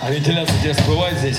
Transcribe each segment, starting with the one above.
А вентиляция интересно бывает здесь?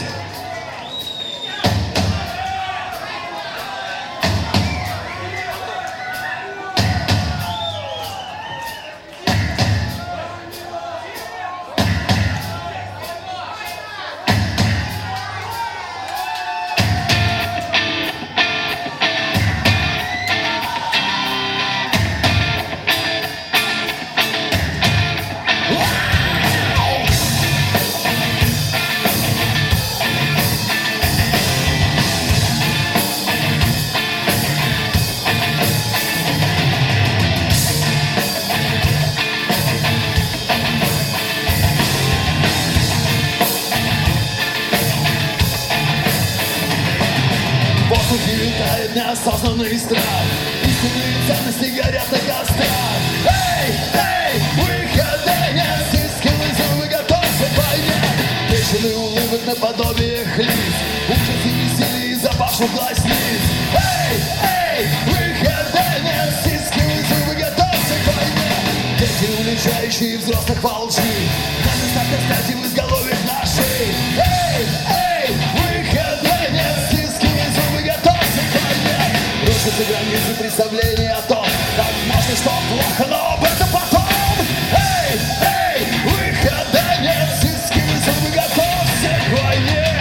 Витает неосознанный страх. Истинные ценности горят на кострах. Эй, эй, выхода нет. Стиски вызовы, готовься к войне. Трещины улыбок наподобие лиц. Ужас и веселье из запавших глазниц. Эй, эй, выхода нет. Стиски вызовы, готовься к войне. Дети, уличающие взрослых во лжи. На местах кстати в изголовьях нашей. Эй, эй, выхода нет. Стиски вызовы, готовься к войне. Рушатся границы представления о том, как можно, что плохо, но об этом потом. Эй, эй, выхода нет. Стиски вызовы, готовься к войне.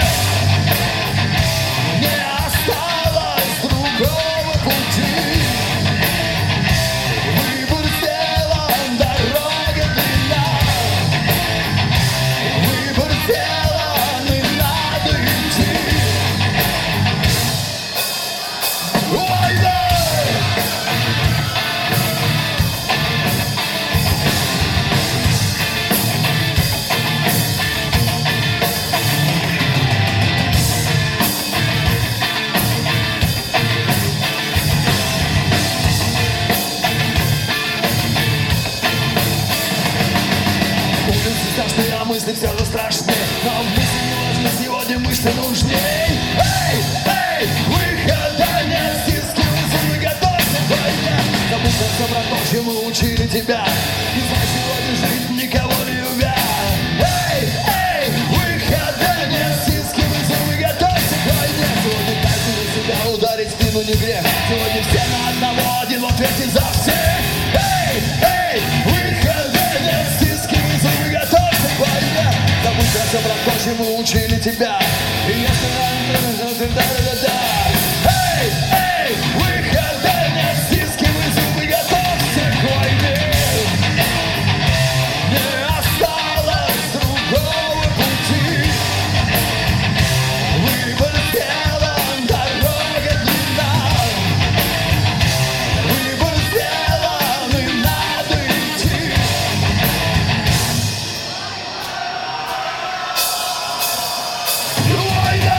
Не осталось другого пути. Выбор сделан, дорога длинна. Выбор сделан, и надо идти. Война! Улицы страшные, а мысли все же страшнее. Но мысли не важны, сегодня мысли нужней. Эй, эй, выхода нет. Стиски вызовы, готовься к войне. Забудь о всем родном, чему учили тебя. И знай, сегодня жизнь никого не любя. Эй, эй, выхода нет. Стиски вызовы, готовься к войне. Сегодня каждый на себя ударить в спину не грех. Сегодня все на одного, один в ответе за всех. Эй, эй, выхода нет. Стиски вызовы, готовься к войне. Забудь о всем родном, чему учили тебя. И если нам да-да-да. Эй, эй, выхода нет. Стиски вызовы, готовься к войне. Не осталось другого пути. Выбор сделан, дорога длинна. Выбор сделан, и надо идти. Война!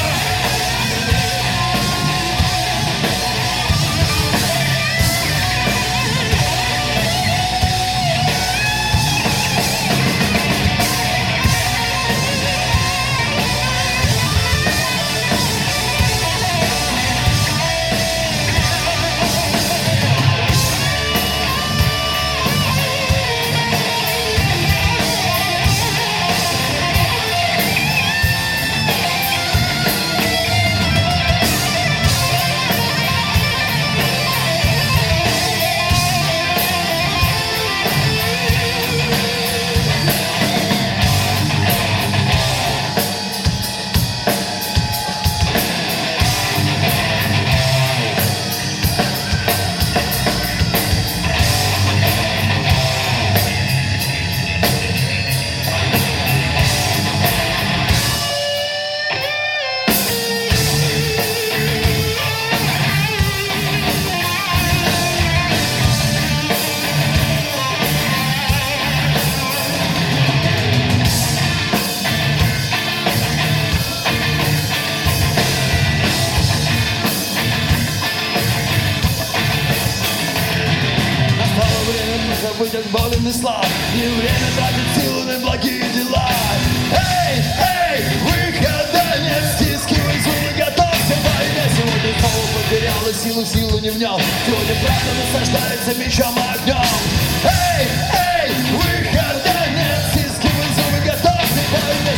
Забыть от боли слав. Не время тратить силы на благие дела. Эй, эй, выхода нет. Стиски вызовы, готовься к войне. Сегодня снова потеряла силу не в нем. Сегодня правда наслаждается мечом и огнем. Эй, эй, выхода нет. Стиски вызовы, готовься к войне.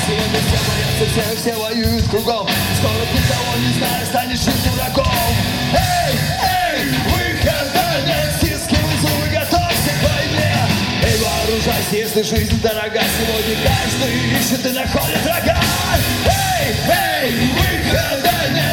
Сегодня все боятся всех, все воюют кругом. Скоро ты того не знаешь, станешь чуть дураком. Эй, эй, выхода нет, стискивай зубы, готовься к войне. Эй, вооружайся, если жизнь дорога. Сегодня каждый ищет и находит врага. Эй, эй, выхода нет.